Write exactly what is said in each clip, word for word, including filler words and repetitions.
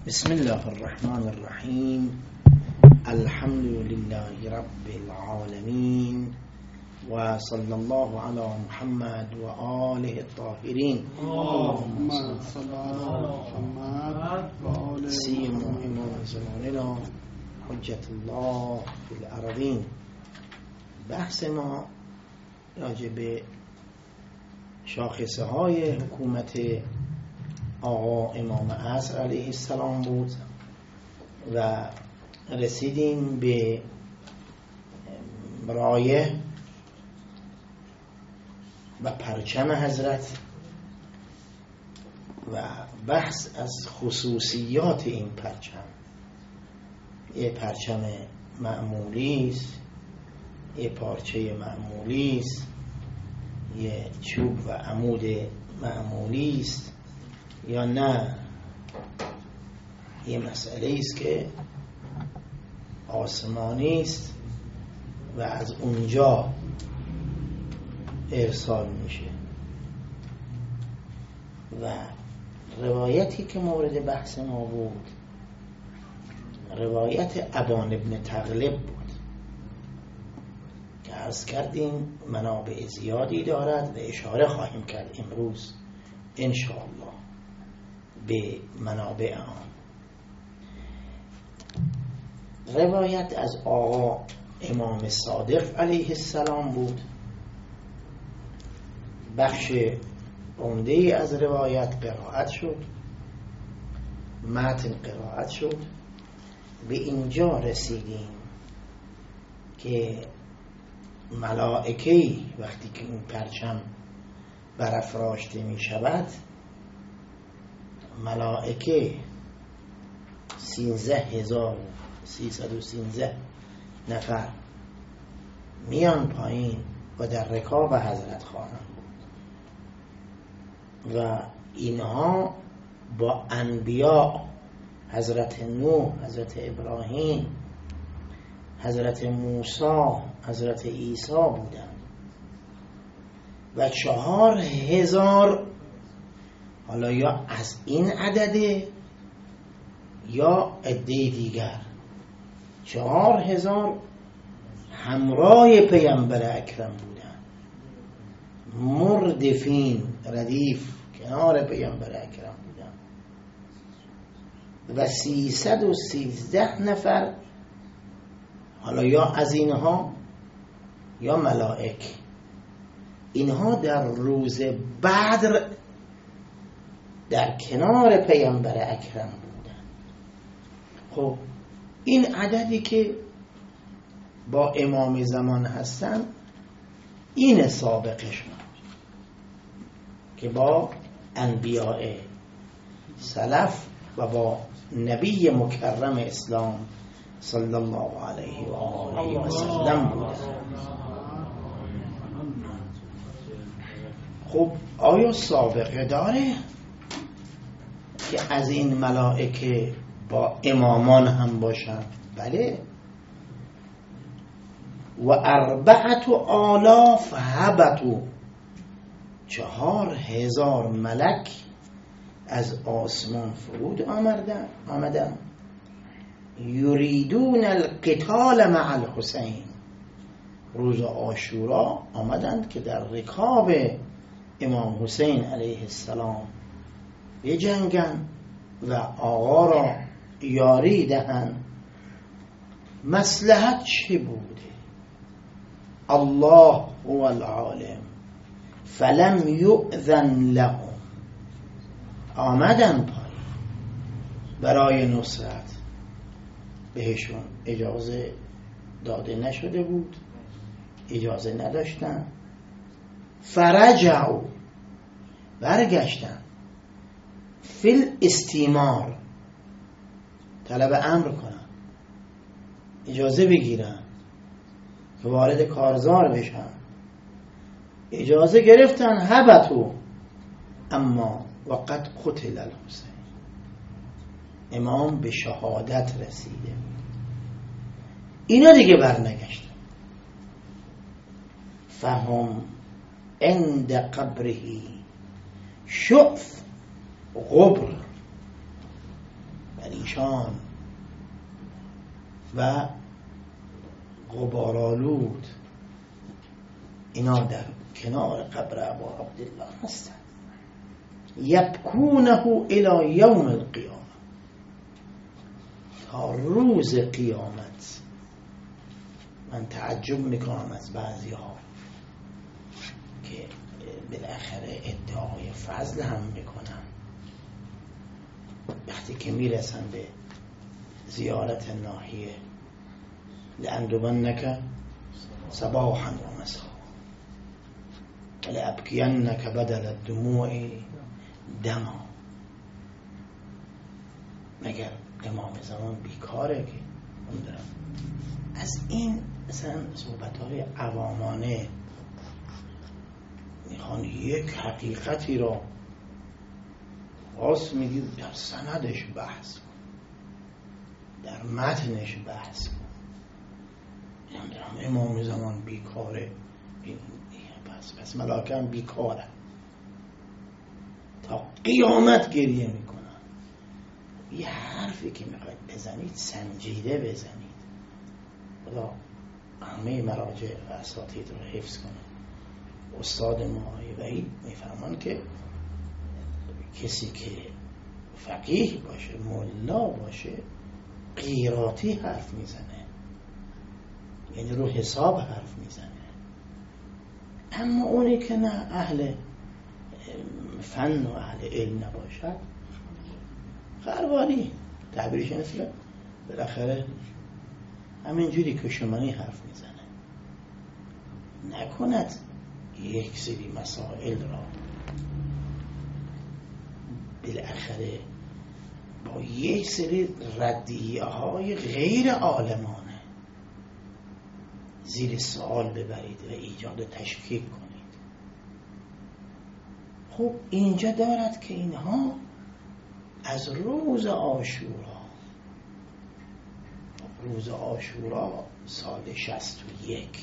بسم الله الرحمن الرحیم. الحمد لله رب العالمین و صلی الله علی محمد و آله الطاهرین. اللهم صل علی محمد و آل سیم امام زماننا حجت الله فی الارضین. بحث ما راجع به شاخصه های حکومت آقا امام عصر علیه السلام بود و رسیدیم به رایه و پرچم حضرت و بحث از خصوصیات این پرچم. یه پرچم معمولی است، یه پارچه معمولی است، یه چوب و عمود معمولی است، یا نه یه مسئله است که آسمانی است و از اونجا ارسال میشه. و روایتی که مورد بحث ما بود روایت ابان ابن تغلب بود که عرض کردیم منابع زیادی دارد و اشاره خواهیم کرد امروز انشاءالله به منابع آن. روایت از آقا امام صادق علیه السلام بود. بخش عمده از روایت قرائت شد، متن قرائت شد. به اینجا رسیدیم که ملائکه‌ای وقتی که این پرچم برافراشته می شود، ملائکه سینزده هزار سیصد و سینزده نفر میان پایین و در رکاب حضرت خواهند بود و اینها با انبیاء حضرت نوح، حضرت ابراهیم، حضرت موسی، حضرت عیسی بودند و چهار هزار، حالا یا از این عدده یا عده دیگر، چهار هزار همراه پیامبر اکرم بودند، مردفین ردیف کنار پیامبر اکرم بودند و سیصد و سیزده نفر، حالا یا از اینها یا ملائک. اینها در روز بدر در کنار پیامبر اکرم بودن. خب این عددی که با امام زمان هستن این سابقشون که با انبیاء سلف و با نبی مکرم اسلام صلی الله علیه و آله و سلم بودن. خب آیا سابقه داره که از این ملائکه با امامان هم باشن؟ بله. و اربعت آلاف هبتو، چهار هزار ملک از آسمان فرود آمدن آمدن یریدون القتال مع الحسین. روز عاشورا آمدند که در رکاب امام حسین علیه السلام بجنگن و آقا را یاری دهند. مصلحت چه بوده؟ الله هو العالم فلم یؤذن لهم. آمدن پایین برای نصرت، بهشون اجازه داده نشده بود، اجازه نداشتن. فرجعوا، برگشتن. فی الاستیمار، طلب امر کنن، اجازه بگیرن که وارد کارزار بشن. اجازه گرفتن. هبتو، اما وقد قتل الحسین، امام به شهادت رسیده. اینا دیگه برنگشتن. فهم عند قبره شعف غبر، ولی پیچان و غبارآلود اینا در کنار قبر ابا عبدالله هستند. یبکونه الی یوم القیامه، تا روز قیامت. من تعجب میکنم از بعضی ها که بالاخره ادعای فضل هم میکنن، وقتی که میرسن به زیارت ناحیه لأندبنک صباحا و مساء ولأبکینک بدل الدموع دما. مگر امام زمان بیکاره که نمیدونم از این مثلا صحبت‌های عوامانه میخوان یک حقیقتی را راست میگی در سندش بحث کن، در متنش بحث کن. نمیدونم امام زمان بیکاره، پس پس ملائکه هم بیکاره تا قیامت گریه میکنن. یه حرفی که میخواید بزنید سنجیده بزنید. خدا همه مراجع و اساتید رو حفظ کنه. استاد ما آقای وحید میفرمان که کسی که فقیه باشه، ملا باشه، قیراتی حرف میزنه، یعنی رو حساب حرف میزنه. اما اونی که نه اهل فن و اهل علم نباشد، خرواری تعبیرش مثل بالاخره همینجوری کشمانی حرف میزنه. نکند یک سری مسائل را بالاخره با یک سری ردیه های غیر عالمانه زیر سوال ببرید و ایجاد تشکیک کنید. خب اینجا دارد که اینها از روز عاشورا، روز عاشورا سال شصت و یک،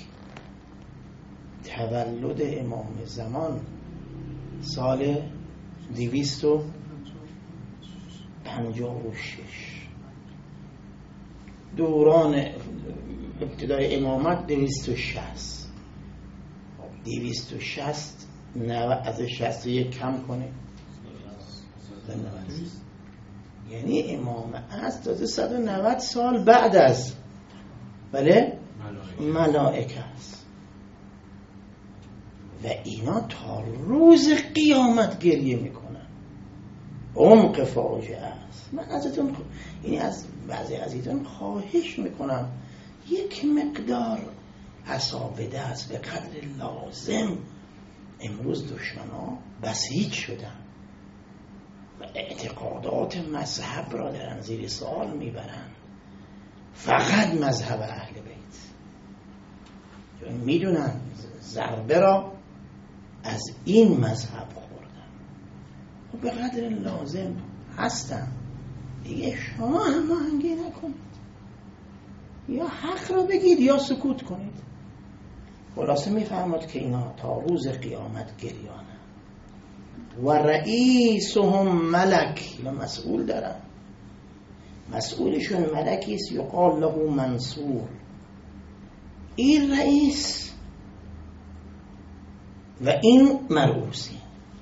تولد امام زمان سال دویست و پنجاه و شش، دوران ابتدای امامت دویست و شصت. دویست و شصت از شصت و یک کم کنه یعنی امام از تازه صد و نود سال بعد از بله ملائکه است و اینا تا روز قیامت گریه میکنن. عمق فاجعه است. من ازتون یعنی از بعضی عزیزان خواهش میکنم یک مقدار عصا دست به قدر لازم. امروز دشمنا بسیج شدن و اعتقادات مذهب را در زیر سوال میبرن، فقط مذهب اهل بیت، چون میدونن ضربه را از این مذهب خوردن و به قدر لازم هستن. دیگه شما هم آهنگی نکنید، یا حق را بگید یا سکوت کنید. خلاصه میفهمد که اینا تا روز قیامت گریانه و رئیسهم ملک، یا مسئول دارن، مسئولشون ملکی است یقال له منصور. این رئیس و این مرعوسی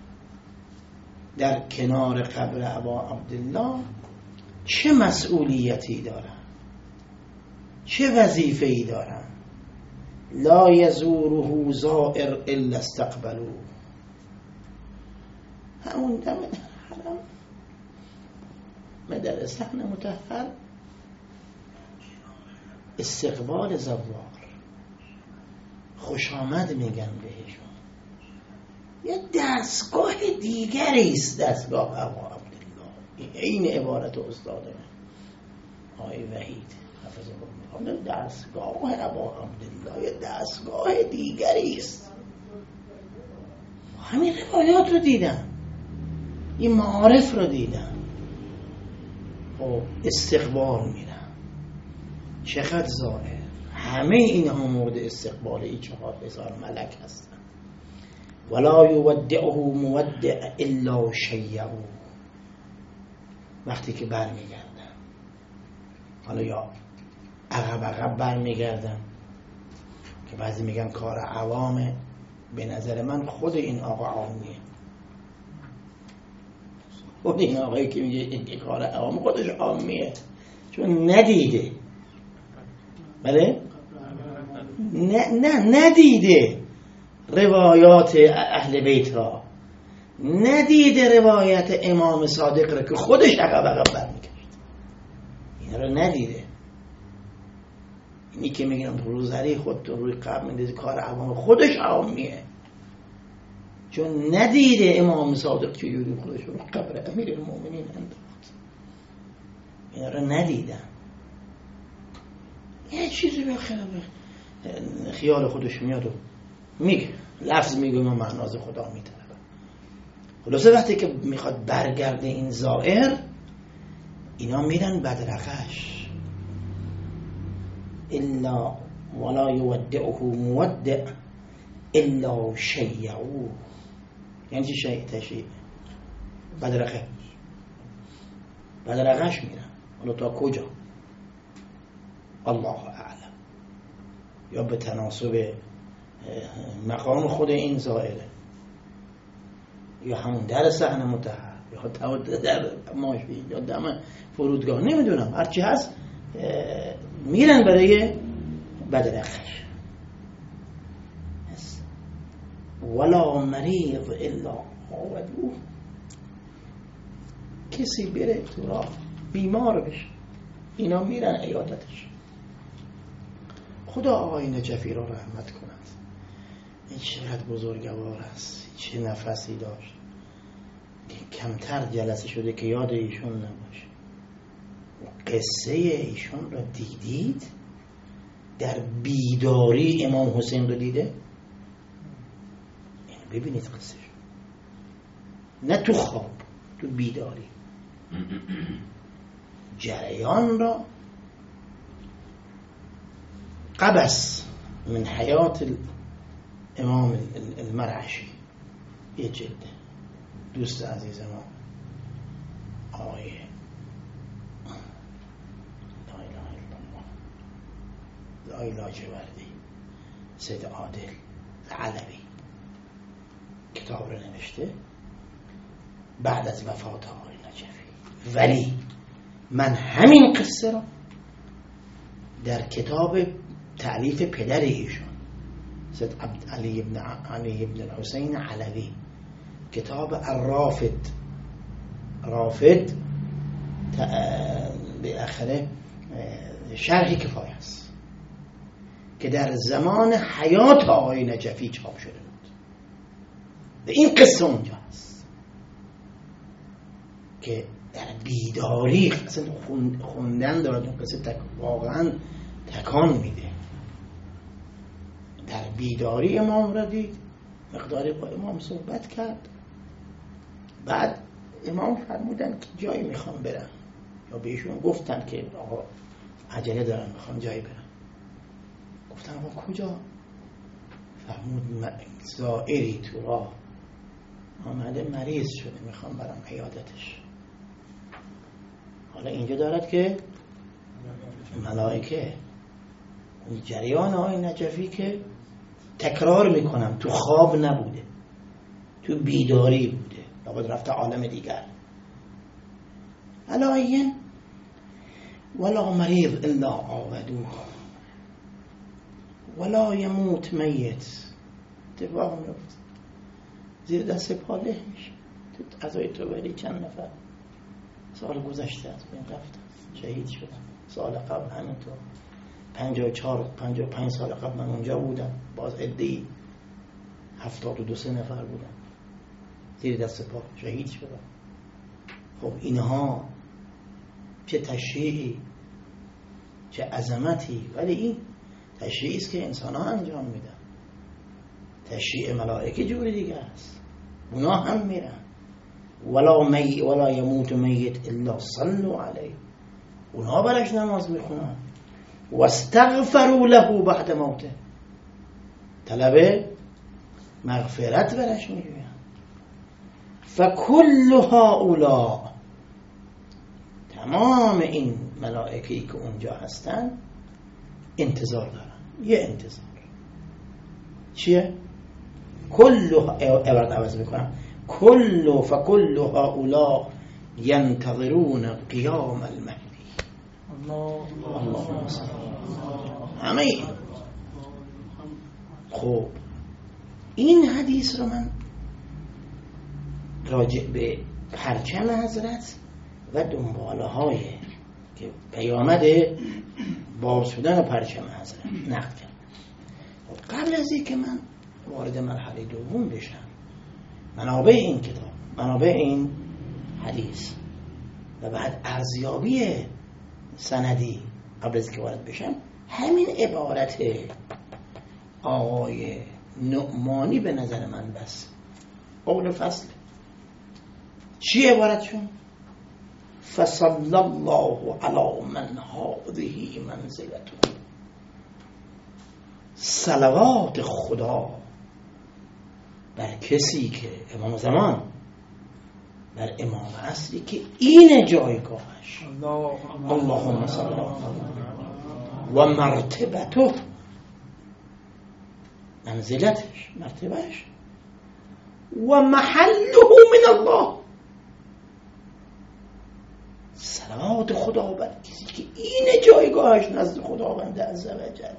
در کنار قبر ابا عبدالله چه مسئولیتی دارن، چه وظیفه‌ای دارن؟ لا یزوره زائر الا استقبلوه. همون دم حرم مدر صحن مطهر استقبال زوار، خوش آمد میگن بهشون. یه دستگاه دیگری است دستگاه ابا عبدالله. این عبارت استاد من آقای وحید حفظه الله، دستگاه ابا عبدالله یه دستگاه دیگری است. همین روایات رو دیدم، این معارف رو دیدم و استقبال میرم. چقدر زائر، همه اینها مورد استقبال این چهار هزار ملک هستن. ولا یودعه مودع الا شیعه. وقتی که برمیگردن حالا یا عقب عقب برمیگردن که بعضی میگن کار عوامه. به نظر من خود این آقا عامیه، خود این آقایی که میگه این کار عوام خودش عامیه، چون ندیده. بله؟ نه نه ندیده روایات اهل بیت را، ندیده روایت امام صادق را که خودش عقب عقب برمیگرد، این رو ندیده. اینی که میگم روزری خود روی قبل میدید کار عوام خودش عوامیه، چون ندیده امام صادق چجوری خودش رو قبر امیر المؤمنین انداخت، این رو ندیدن. یه چیزی به خیال خودش میاد و میگه، لفظ میگه ما معناز خدا میطلبه. خلاصه وقتی که میخواد برگرده این زائر، اینا میرن بدرقش. الا ولا یودعه مودع الا شیعوه. یعنی چی شیع تشیع؟ بدرقه بدرقش میرن. حالا تا کجا؟ الله اعلم. یا به تناسب مقام خود این زائره، یا همون در صحن مطهر، یا در ماشین، یا دم فرودگاه، نمیدونم هرچی هست میرن برای بدرقش. ولا مریض الا عودوه. کسی بره تو راه بیمار بشه، اینا میرن عیادتش. خدا آقای نجفی را رحمت کند. این چقدر بزرگوار است، چه نفسی داشت که کمتر جلسه شده که یاد ایشون نباشه. قصه ایشون را دیدید؟ در بیداری امام حسین رو دیده؟ یعنی ببینید قصه شو. نه تو خواب، تو بیداری جریان را قبس من حیات امام المرعشی. یه جلده دوست عزیز ما آقای لا اله الا الله زای لاجوردی سید عادل علوی کتاب رو نوشته بعد از وفات آقای نجفی. ولی من همین قصه را در کتاب تألیف پدر ایشون سید علی ابن علی ابن الحسین علوی، کتاب الرافد، رافد بالاخره شرح کفایه است که در زمان حیات آقای نجفی چاپ شده بود. و این قصه اونجا هست که در بیداری اصلا خوندن دارد اون قصه تک واقعا تکان میده. در بیداری امام را دید، مقداری با امام صحبت کرد. بعد امام فرمودن که جایی میخوام برم، یا بهشون گفتن که آقا عجله دارن میخوام جایی برم. گفتن آقا کجا؟ فرمود زائری تو راه آمده مریض شده میخوام برم عیادتش. حالا اینجا دارد که ملائکه اون جریان آقای نجفی که تکرار میکنم تو خواب نبوده، تو بیداری بوده، لابد رفته عالم دیگر. علایین ولا مریض الا عاودوه ولا یموت میت. اتفاق میفته زیر دست پاله میشه. تو عزای توبری چند نفر سال گذشته از بین رفتن، شهید شدن. سال قبل همینطور، پنجاه و چهار پنجاه و پنج سال قبل من اونجا بودم، باز عده‌ای هفتاد و دو سه نفر بودن زیر دست پا شهید شدن. خب اینها چه تشریعی، چه عظمتی. ولی این تشریعی است که انسان ها انجام میدن. تشریع ملائکه جوری دیگه است، اونا هم میرن. ولا می ولا یموت میت الا صلوا علیه، اونها برش نماز میخونن. واستغفروا له بعد موته، طلب مغفرت برش میگوین. فکل هؤلاء تمام این ملائکه‌ای که اونجا هستن انتظار دارن. یه انتظار چیه؟ کل عبارت عوض میکنم، کل فکل هؤلاء ینتظرون قیام المهدی. اللهم صل همه این. خب این حدیث رو من راجع به پرچم حضرت و دنباله های که پیامد باز شدن پرچم حضرت نقد کردم. قبل از این که من وارد مرحله دوم بشم، منابع این کتاب، منابع این حدیث و بعد ارزیابی سندی، قبل از که وارد بشم، همین عبارت آقای نعمانی به نظر من بس قول فصل. چی عبارتشون؟ فصلی الله علی من هذه منزلته. صلوات خدا بر کسی که امام زمان، بر امام اصلی که این جایگاهش، اللهم صل علی و مرتبته، منزلتش، مرتبهش، و محله من الله. صلوات خدا بر کسی که این جایگاهش نزد خداوند عزوجل.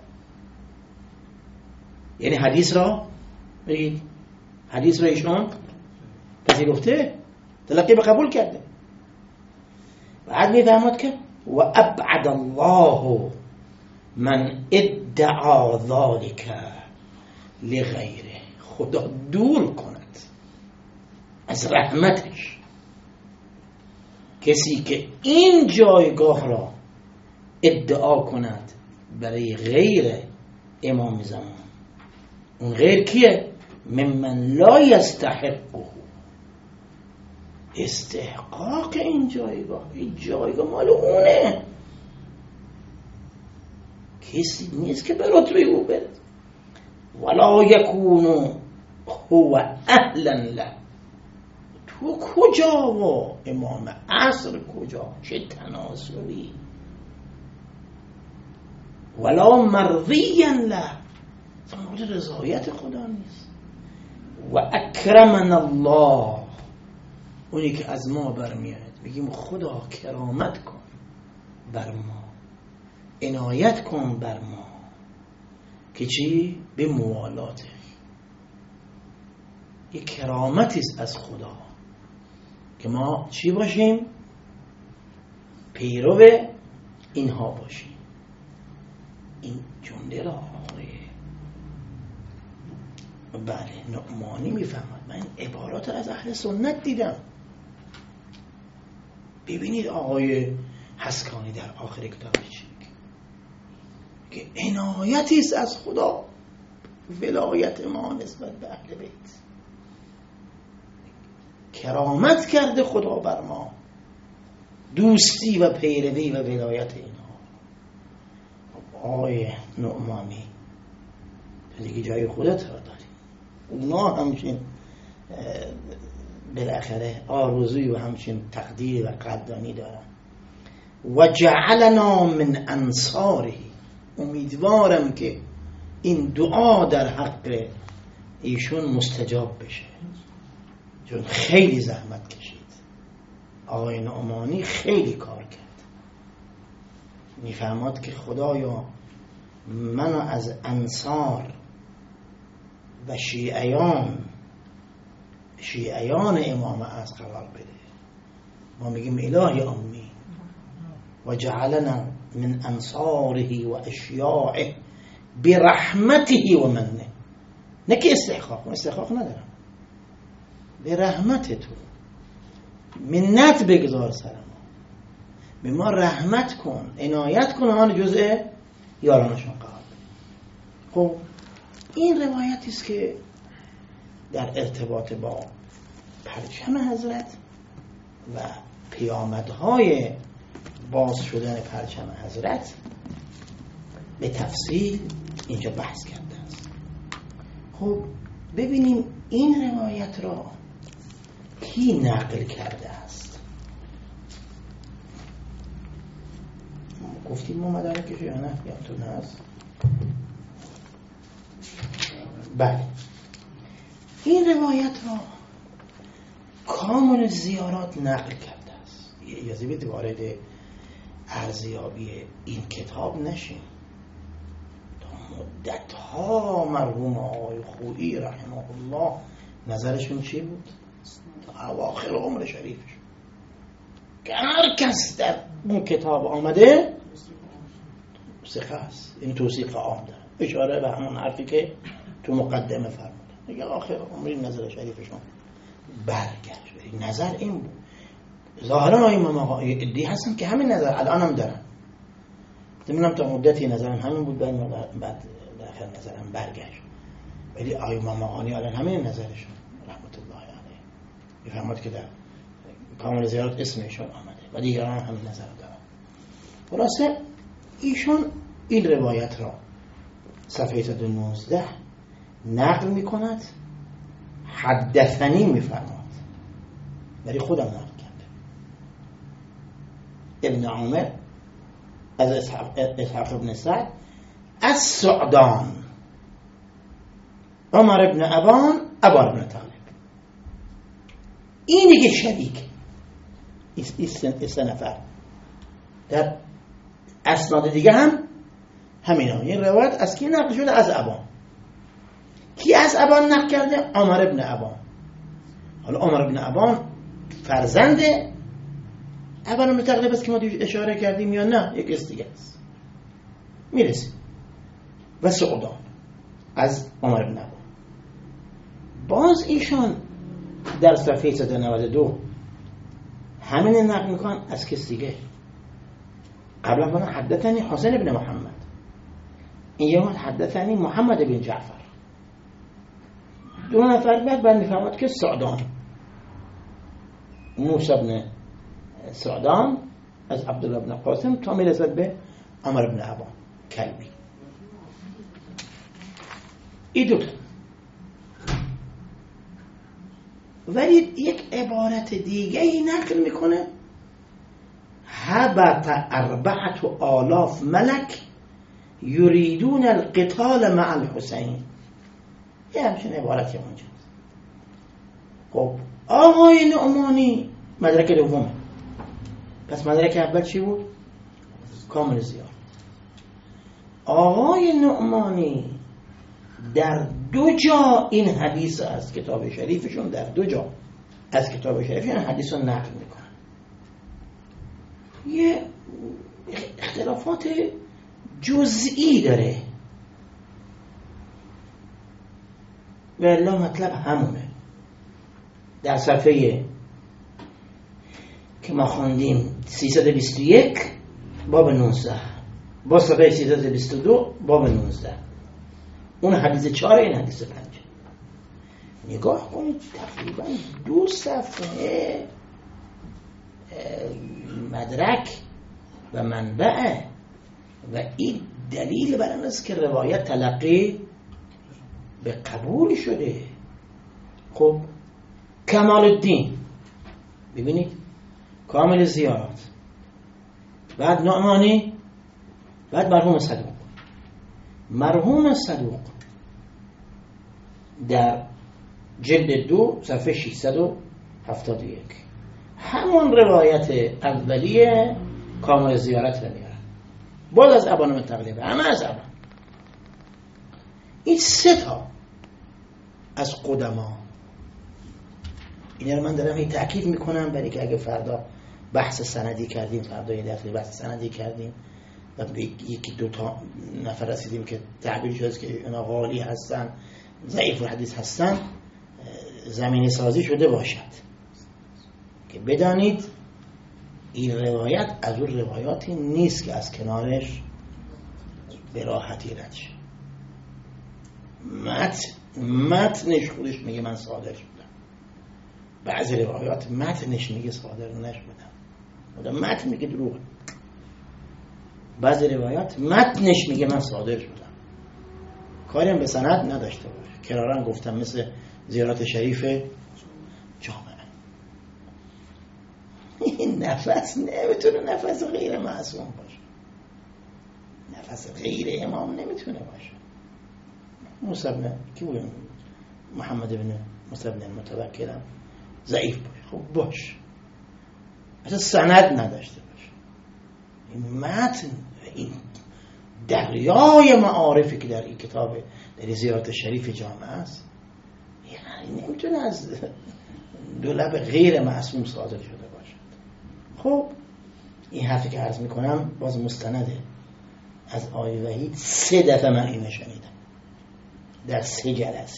یعنی حدیث را بگید، حدیث را ایشون پذیرفته، تلقی به قبول کرده. بعد میفهمد که و ابعد الله من ادعا ذلك لغیره، خدا دور کند از رحمتش کسی که این جایگاه را ادعا کند برای غیر امام زمان. اون غیر کیه؟ ممن لا یستحقه. استحقاق این جایگاه، این جایگاه مال اونه، کسی نیست که به رتبه او برد. ولا یکونو هو اهلا له. تو کجا و امام عصر کجا؟ چه تناسبی. ولا مرضیا له، مورد رضایت خدا نیست. و اکرمنا الله، اونی که از ما برمیاد میگیم خدا کرامت کن بر ما، عنایت کن بر ما، که چی؟ به موالاته. یه کرامتی است از خدا که ما چی باشیم؟ پیرو اینها باشیم. این جمله را آقای بله نعمانی میفهمد. من عبارات از اهل سنت دیدم. ببینید آقای حسکانی در آخر کتابش که عنایتی است از خدا، ولایت ما نسبت به اهل بیت، کرامت کرده خدا بر ما، دوستی و پیروی و ولایت اینها. آقای نعمانی دیگه جای خودت را داری. اونا همچین بالاخره آرزوی و همچین تقدیر و قدردانی دارن. و جعلنا من انصاره، امیدوارم که این دعا در حق ایشون مستجاب بشه، چون خیلی زحمت کشید. آقای نعمانی خیلی کار کرد. میفهمد که خدایا منو از انصار و شیعیان شیعیان امام از قرار بده. ما میگیم الهی آمین. و جعلنا من انصاره و اشیاعه برحمته و منه. نه که استحقاق، استحقاق ندارم، به رحمت تو منت بگذار سر ما، به ما رحمت کن، عنایت کن، آن جزء یارانشون قرار بده. خب این روایتی است که در ارتباط با پرچم حضرت و پیامدهای باز شدن پرچم حضرت به تفصیل اینجا بحث کرده است. خب ببینیم این روایت را کی نقل کرده است. گفتیم ما مدارکش یا نه؟ یادتون هست؟ بله. این روایت را کامل زیارات نقل کرده است. اجازه بدید وارد ارزیابی این کتاب نشیم. تا مدت ها مرحوم آقای خویی رحمه الله نظرشون چی بود؟ تا اواخر عمر شریفش که هر کس در اون کتاب آمده ثقه است، این توصیف عام داره، اشاره به همون حرفی که تو مقدمه فرمود دیگه آخر عمری نظر شریفشون برگشت. نظر این بود. ظاهرا امام آقای ادعی هستن که همین نظر الان هم دارن. نمیدونم تا مدتی نظرم همین بود، بعد در آخر نظرم برگشت، ولی امام آقای الان همین نظرشون رحمت الله علیه میفرماد که در کامل زیارت اسمشون آمده و دیگران هم همین نظر دارن. خلاصه ایشون این روایت را صفحه صد و نوزده نقل میکند، حدثنی میفرماد، ولی خودم نقل کرده. ابن عمر از اسحاق ابن سعد از سعدان، عمر ابن ابان، ابان ابن طالب. این دیگه شریک این سه نفر در اسناد دیگه هم همینا. این روایت از کی نقل شده؟ از ابان. کی از ابان نقل کرده؟ عمر ابن ابان. حالا عمر ابن ابان فرزند ابان ابن طالب است که ما دیگه اشاره کردیم یا نه؟ یک است دیگه است میرسیم. و سعدان از عمر ابن ابان. باز ایشان در صفحه صد و نود و دو همین نقل میکنن از کس دیگه. قبلا کنن حدثنی حسین ابن محمد، این یه حدثنی محمد بن جعفر. دو نفر بعد بعد میفهمد که سعدان، موسی بن سعدان از عبدالله بن قاسم تا میرسد به عمر بن ابان کلبی. این دو. ولی یک عبارت دیگه ای نقل میکنه، هبط اربعت آلاف ملک یریدون القتال مع الحسین. یه همچین عبارتی اونجا. خب آقای نعمانی مدرک دومه. پس مدرک اول چی بود؟ کامل زیارت. آقای نعمانی در دو جا این حدیث از کتاب شریفشون، در دو جا از کتاب شریفشون حدیث رو نقل میکنن. یه اختلافات جزئی داره، ولی مطلب همونه. در صفحه که ما خوندیم سیصد و بیست و یک باب نوزده، با صفحه سیصد و بیست و دو باب نوزده، اون حدیث چهار، این حدیث پنج. نگاه کنید تقریبا دو صفحه مدرک و منبع، و این دلیل بر این است که روایت تلقی به قبول شده. خب کمال الدین ببینید، کامل زیارت، بعد نعمانی، بعد مرحوم صدوق. مرحوم صدوق در جلد دو صفحه ششصد و هفتاد و یک همون روایت اولیه کامل زیارت رو میارن، باز از ابان بن طالب، همه از ابان. این سه تا از قدما. این رو من دارم هی تأکید میکنم برای که اگه فردا بحث سندی کردیم، فردا یه دفعه بحث سندی کردیم و به یکی دو تا نفر رسیدیم که تعبیر شده که اونا غالی هستن، ضعیف الحدیث هستن، زمینه سازی شده باشد که بدانید این روایت از اون روایاتی نیست که از کنارش به راحتی رد شه. متن متنش خودش میگه من صادر شدم. بعضی روایات متنش میگه صادر نشدم، متن میگه دروغه. بعضی روایات متنش میگه من صادر شدم، کاری هم به سند نداشته باشه. کرارن گفتم مثل زیارت شریف جامعه. این نفس نمیتونه نفس غیر معصوم باشه. نفس غیر امام نمیتونه باشه. موسی بن کی بود؟ محمد بن موسی بن المتوکل ضعیف باشه، خب باش، اصلا سند نداشته باشه. این متن، این دریای معارفی که در این کتاب در زیارت شریف جامعه است، یعنی نمیتونه از دو لب غیر معصوم صادر شده باشد. خب این حرفی که عرض میکنم باز مستنده از آقای وحید. سه دفعه من اینو شنیدم در سه جلسه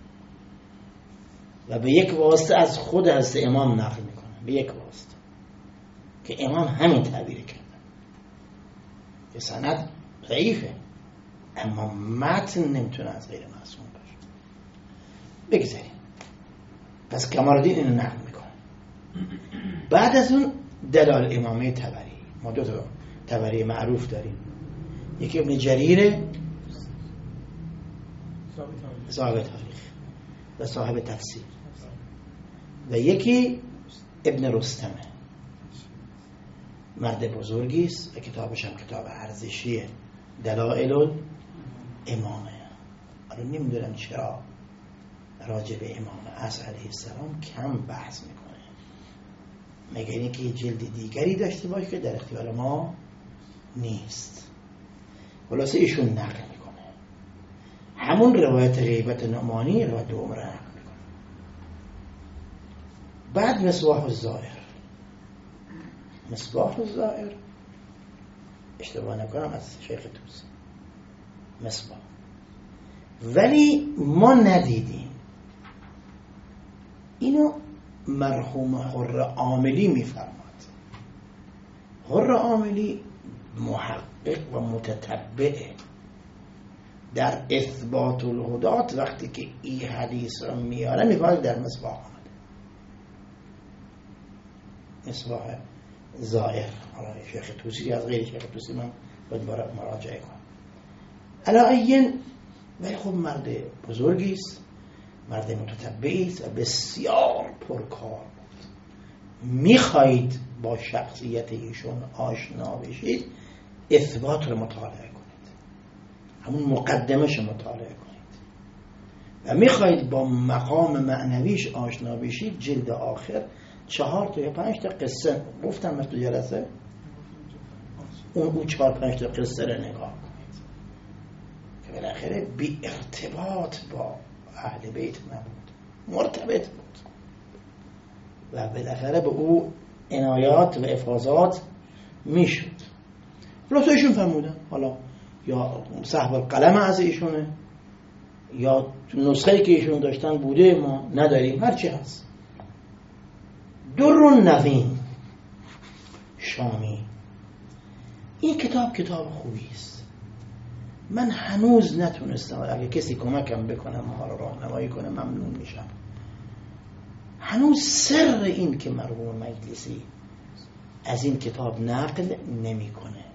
و به یک واسطه از خود حضرت امام نقل میکنم، به یک واسطه که امام همین تعبیر کردن که سند ضعیفه اما متن نمیتونه از غیر معصوم باشه. بگذاریم. پس کمال‌الدین اینو نقل میکنه. بعد از اون دلال امامه طبری، ما دو تا طبری معروف داریم، یکی ابن جریر صاحب تاریخ و صاحب تفسیر و یکی ابن رستمه، مرد بزرگی است و کتابش هم کتاب ارزشیه، دلائل الامامه. حالا نمیدونم چرا راجع به امام عصر علیه السلام کم بحث میکنه، مگر اینکه یه جلد دیگری داشته باشه که در اختیار ما نیست. خلاصه ایشون نقل میکنه همون روایت غیبت نعمانی، روایت دوم را نقل میکنه. بعد مصباح الزائر، مصباح الزائر اشتباه نکنم از شیخ توسی مصباح، ولی ما ندیدیم. اینو مرحوم حر عاملی میفرماد. حر عاملی محقق و متتبعه در اثبات الهدات. وقتی که این حدیث رو میاره میفرماد در مصباح آمده، مصباح زائر. حالا شیخ توسی از غیر شیخ توسی من باید مراجعه کنم. علایین ولی خب مرد بزرگی است، مرد متتبعی است و بسیار پرکار بود. میخواهید با شخصیت ایشون آشنا بشید، اثبات رو مطالعه کنید، همون مقدمش مطالعه کنید. و میخواهید با مقام معنویش آشنا بشید، جلد آخر چهار تا یا پنج تا قصه گفتم از تو جلسه، اون او چهار پنج تا قصه رو نگاه کنید که بالاخره بی ارتباط با اهل بیت نبود، مرتبط بود و بالاخره به او عنایات و افاضات میشد. خلاصه ایشون فرمودن، حالا یا صاحب القلم از ایشونه یا نسخه‌ای که ایشون داشتن بوده ما نداریم، هرچی هست. در النوین شامی، این کتاب کتاب خوبی است. من هنوز نتونستم، اگه کسی کمکم بکنه ما رو راهنمایی کنه ممنون میشم. هنوز سر این که مرحوم مجلسی از این کتاب نقل نمیکنه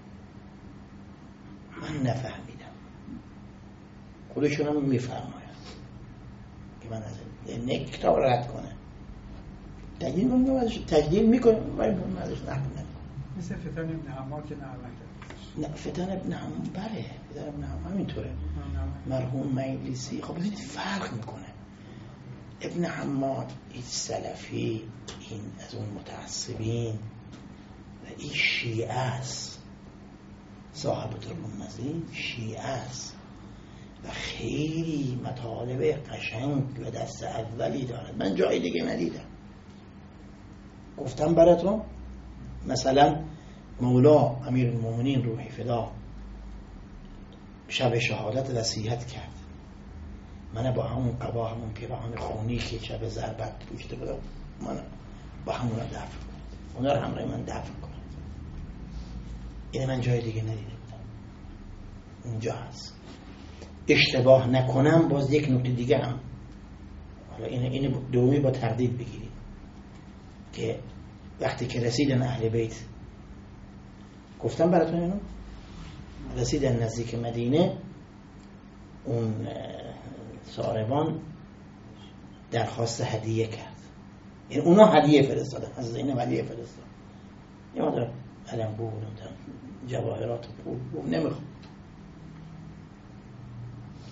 من نفهمیدم. خودشون هم میفرماید که من از این کتاب رد کنه، تجدید میکنه، تجدید میکنه ولی من ازش نقل نمیکنه. مثل فتن ابن حماد که نقل نکرد. نه فتن ابن حماد، بله فتن ابن حماد همینطوره. مرحوم مجلسی خب ببینید فرق میکنه. ابن حماد این سلفی، این از اون متعصبین و این شیعه است، صاحب ترمذی شیعه است و خیلی مطالب قشنگ و دست اولی دارد. من جای دیگه ندیدم. گفتم براتون مثلا مولا امیرالمومنین روحی فدا شب شهادت نصیحت کرد، من با همون قبا، همون پیراهن خونی که شب ضربت پوشیده بودم، من با همون رو دفن کنید، اونا رو همراه من دفن کنید. این من جای دیگه ندیده بودم، اونجا هست. اشتباه نکنم باز یک نکته دیگه هم، حالا این این دومی با تردید بگیرید، که وقتی که رسیدن اهل بیت، گفتم براتون اینو، رسیدن نزدیک مدینه، اون ساربان درخواست هدیه کرد، یعنی اونا هدیه فرستادن، از این هدیه فرستادن، یه مادر علم بود، جواهرات بود، بود نمیخواد.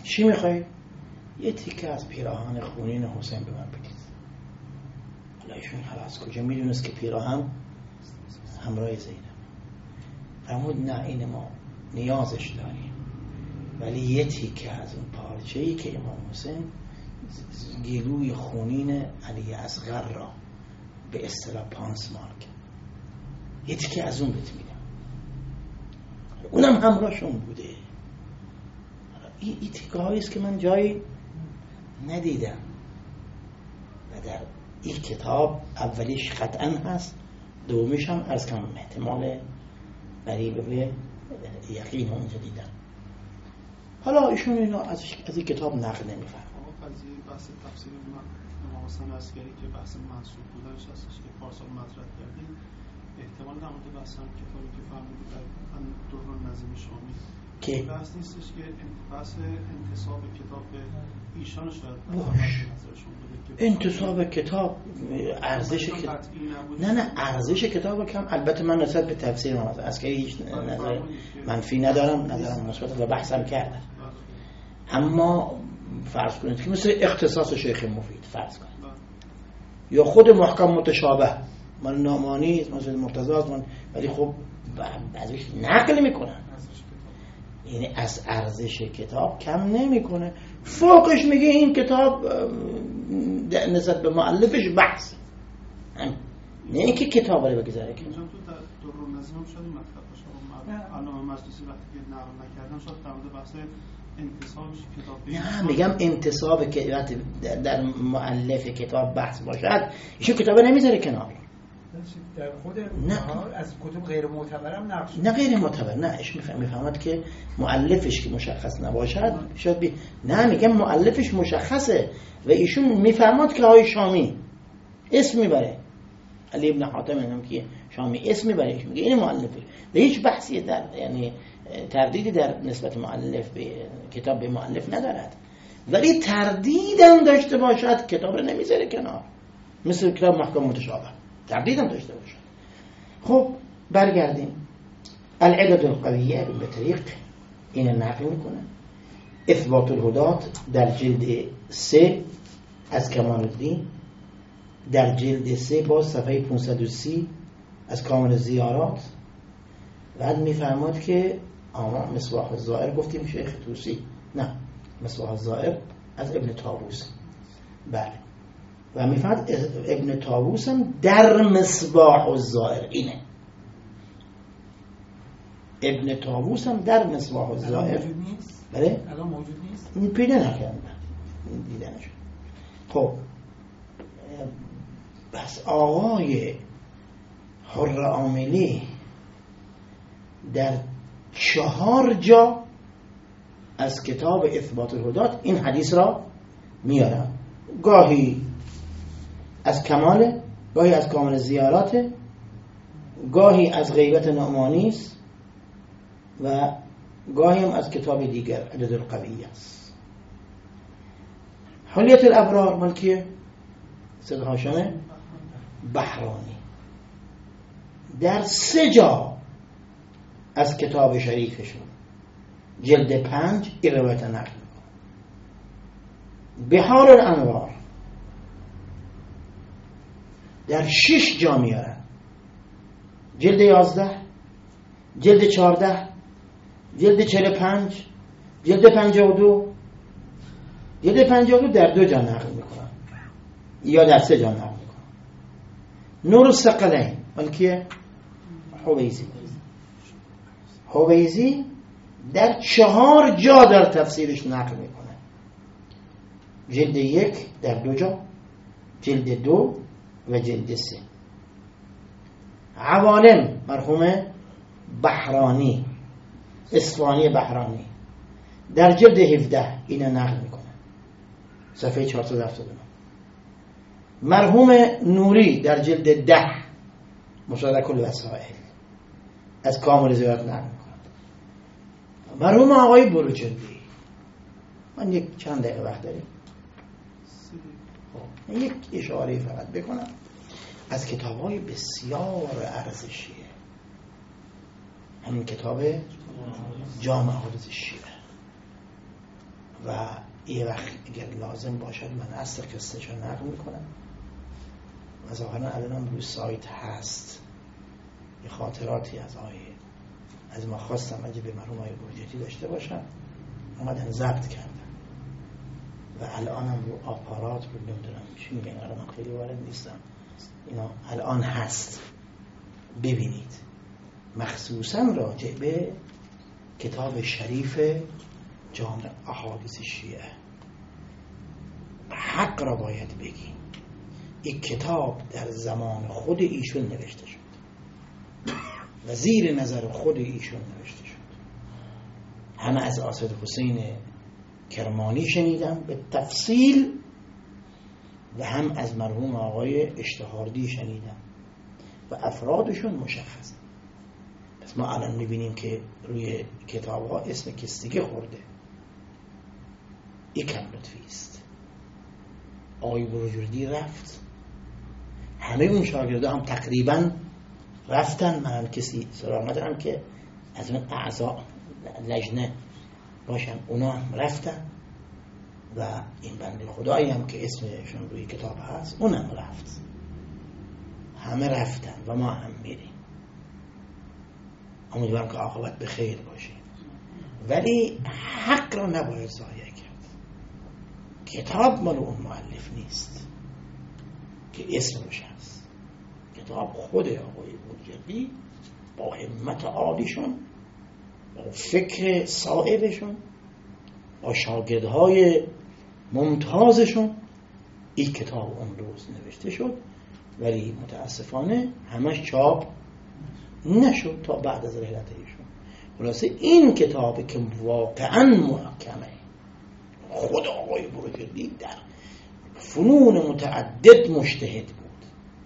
چی میخوای؟ یه تیکه از پیراهن خونین حسین به من بدید. حالا ایشون از کجا میدونست که پیراهن همراه زینب؟ فرمود نه، این ما نیازش داریم، ولی یه تیکه از اون پارچه‌ای که امام حسین گلوی خونین علی اصغر را به اصطلاح پانسمان کرد، یه تیکه از اون بهت میدم. اونم همراهشون بوده. این ای تیکه هایی است که من جایی ندیدم و در این کتاب اولیش قطعا هست، دومیش هم از کم احتمال قریب به یقین اونجا دیدم. حالا ایشون اینا از از این کتاب نقل نمیفهم. قضیه بحث تفسیر امام حسین عسکری که بحث منسوخ بودنش هستش که پارسال مطرح کردیم، احتمال نمونده بحث هم کتابی که فهمیدید در دوران نظیم شامی که بحث نیستش که بحث انتصاب کتاب به ایشان شاید نظرشون بوده که انتصاب کتاب ارزش کتاب نه نه ارزش کتاب کم. البته من نسبت به تفسیر امام عسکری هیچ نظر منفی ندارم، نظرم مثبت و بحثم کردم، اما فرض کنید که مثل اختصاص شیخ مفید فرض کنید یا خود محکم متشابه من نامانی مثل مرتضی من، ولی خب ازش نقل میکنن، یعنی از ارزش کتاب کم نمیکنه، فوقش میگه این کتاب نسبت به مؤلفش بحث، نه اینکه کتاب رو بگذاره که اینجا تو در دوران نظیم هم شدیم مطلب باشه. علامه مجلسی وقتی که نقل نکردن شاید در مورد بحث انتصابش کتاب نه میگم انتصاب که در مؤلف کتاب بحث باشد ایشون کتاب نمیذاره کنار. در خود نه از کتب غیر معتبرم نقش نه غیر معتبر نه ايش میفهمد که مؤلفش که مشخص نباشد شاید بی... نه میگم مؤلفش مشخصه و ایشون میفهمد که های شامی اسم میبره، علی ابن حاتم هم که شامی اسم میبره، ایشون میگه این مؤلفه و هیچ بحثی در یعنی تردیدی در نسبت مؤلف به کتاب به مؤلف ندارد، ولی تردیدم داشته باشد کتاب رو نمیذاره کنار، مثل کتاب محکم متشابه تردیدم داشته باشد. خب برگردیم. العدد القویه به طریق این نقل میکنه. اثبات الهدات در جلد سه از کمال الدین، در جلد سه با صفحه پانصد و سی از کامل زیارات. بعد میفرماد که آما مصباح الزائر گفتیم شیخ توسی، نه مصباح الزائر از ابن طاووس، بله، و میفرماد ابن طاووس هم در مصباح الزائر اینه، ابن طاووس هم در مصباح الزائر بله الان موجود نیست، این پیدا نکردم دیدنش. خب بس آقای حر عاملی در چهار جا از کتاب اثبات الهدات این حدیث را میارم، گاهی از کمال، گاهی از کامل زیارات، گاهی از غیبت نعمانی است و گاهی هم از کتاب دیگر عدد القویه است. حلیت الابرار ملکیه سید هاشم بحرانی در سه جا از کتاب شریفشون جلد پنج این روایت نقل میکنه. بحار الانوار در شش جا میارن، جلد یازده، جلد چارده، جلد چهل پنج، جلد پنجاه و دو، جلد پنجاه و دو در دو جا نقل میکنن یا در سه جا نقل میکنن. نور الثقلین ملکیه حویزی حویزی در چهار جا در تفسیرش نقل میکنه، جلد یک در دو جا، جلد دو و جلد سه. عوالم مرحوم بحرانی اصفهانی بحرانی در جلد هفده اینو نقل میکنه، صفحه چهارصد و هفتاد و نه. مرحوم نوری در جلد ده مصادق الوسائل از کامل زیارت نقل میکنه. مرحوم آقای بروجردی، من یک چند دقیقه وقت داریم یک اشاره فقط بکنم از کتاب‌های بسیار ارزشیه، همین کتاب جامع حافظ شیعه و یه وقت اگر لازم باشد من اصل قصه‌شو نقل میکنم و ظاهرا الان روی سایت هست یه خاطراتی از آیه از ما خواستم اگه به مرحوم آیه بروجردی داشته باشم اومدن ضبط کردن و الانم رو آپارات رو نمیدونم چی میگن الان خیلی وارد نیستم اینا الان هست ببینید مخصوصا راجع به کتاب شریف جامع احادیث شیعه حق را باید بگیم این کتاب در زمان خود ایشون نوشته شد و زیر نظر خود ایشون نوشته شد همه از اسد حسین کرمانی شنیدم به تفصیل و هم از مرحوم آقای اشتهاردی شنیدم و افرادشون مشخص. پس ما الان میبینیم که روی کتاب ها اسم کستگی خورده. این کم لطفی است. آقای بروجردی رفت، همه اون شاگرده هم تقریبا رفتن. من هم کسی سراغ ندارم که از اون اعضا لجنه باشن، اونا هم رفتن و این بنده خدایی هم که اسمشون روی کتاب هست اونم رفت. همه رفتن و ما هم میریم. امیدوارم که عاقبت به خیر باشه، ولی حق را نباید ضایع کرد. کتاب مال اون مؤلف نیست که اسمش هست. کتاب خود آقای بروجردی با همت عالیشون، با فکر صائبشون، با شاگردهای ممتازشون این کتاب اون روز نوشته شد، ولی متاسفانه همش چاپ نشد تا بعد از رحلت ایشون. خلاصه این کتابی که واقعا محکمه، خود آقای بروجردی در فنون متعدد مجتهد بود.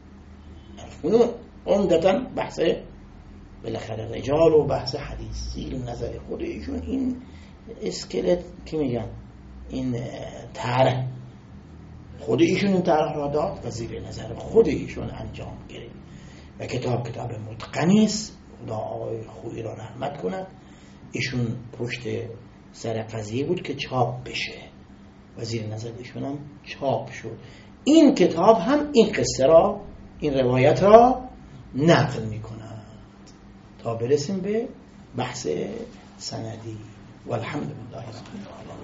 فنون عمدتاً بحث بالاخره رجال و بحث حدیث زیر نظر خود ایشون این اسکلت که میگن این طرح خود ایشون این طرح را داد و زیر نظر خود ایشون انجام گرفت و کتاب کتاب متقنی است. خدا آقای خویی را رحمت کند. ایشون پشت سر قضیه بود که چاپ بشه و زیر نظر ایشون هم چاپ شد. این کتاب هم این قصه را، این روایت را نقل می کند تا برسیم به بحث سندی. والحمد لله رب العالمین.